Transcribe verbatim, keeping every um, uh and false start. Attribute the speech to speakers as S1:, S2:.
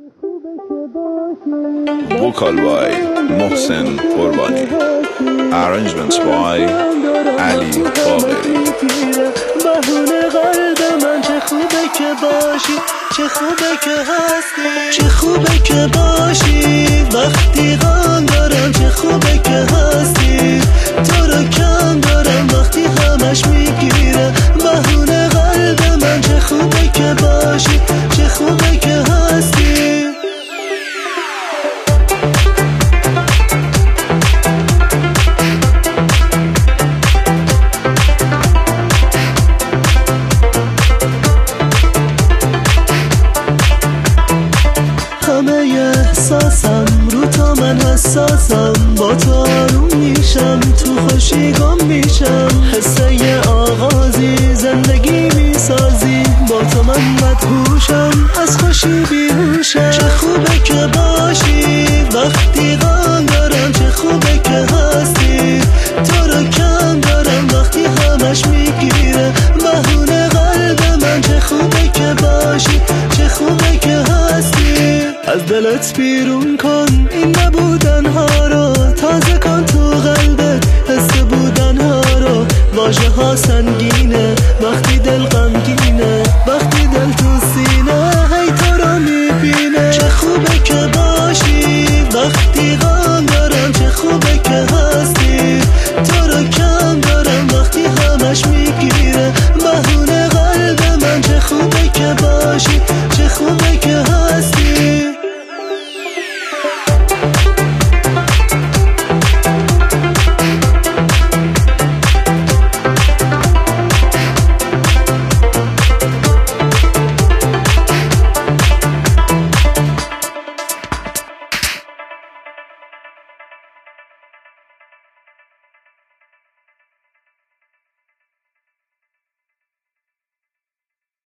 S1: Vocal by Mohsen Qurbani. Arrangements by Ali Bagheri.
S2: بهونه قلب من چه خوبه که باشی، چه خوبه که هستی، چه خوبه که باشی وقتی غم دارم، چه خوبه که هستی تو رو کم دارم وقتی همش میگیره. بهونه قلب من چه خوبه که باشی، چه خوبه که هستی. همه احساسم رو تا من حساسم، با تو آروم میشم، تو خوشی گم میشم، حسه آغازی زندگی میسازی، با تو من مدهوشم، از خوشی بیهوشم. چه خوبه که باشی وقتی غم دارم، چه خوبه که هستی تو رو کم دارم وقتی همش میگیره. بهونه قلب من چه خوبه که باشی، چه خوبه که هستی. از دلت بیرون کن این نبودن ها،